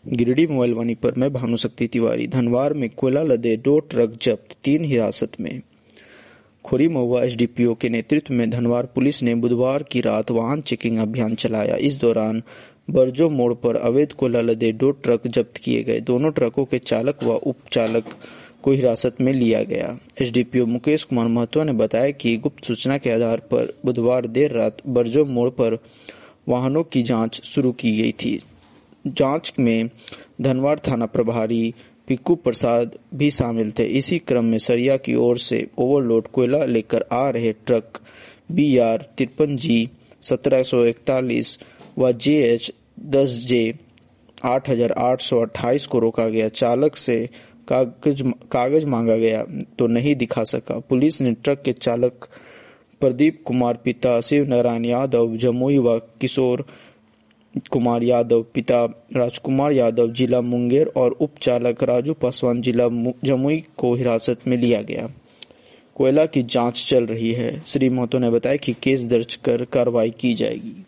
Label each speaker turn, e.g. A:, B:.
A: Giridih mobile वाणी पर मैं भानुशक्ति तिवारी। धनवार में कोयला लदे 2 ट्रक जब्त, 3 हिरासत में। खोरी महुआ एसडीपीओ के नेतृत्व में धनवार पुलिस ने बुधवार की रात वाहन चेकिंग अभियान चलाया। इस दौरान बरजो मोड़ पर अवैध कोयला लदे 2 ट्रक जब्त किए गए। दोनों ट्रकों के चालक व उपचालक को हिरासत में लिया गया। एसडीपीओ मुकेश कुमार महतो ने बताया कि गुप्त सूचना के आधार पर बुधवार देर रात बरजो मोड़ पर वाहनों की जांच शुरू की गई थी। जांच में धनवार थाना प्रभारी पिक्कू प्रसाद भी शामिल थे। इसी क्रम में सरिया की ओर से ओवरलोड कोयला लेकर आ रहे ट्रक BR 53G 1741 व JH 10J 8828 को रोका गया। चालक से कागज मांगा गया तो नहीं दिखा सका। पुलिस ने ट्रक के चालक प्रदीप कुमार पिता शिव नारायण यादव जमुई व किशोर कुमार यादव पिता राजकुमार यादव जिला मुंगेर और उपचालक राजू पासवान जिला जमुई को हिरासत में लिया गया। कोयला की जांच चल रही है। श्री महतो ने बताया कि केस दर्ज कर कार्रवाई की जाएगी।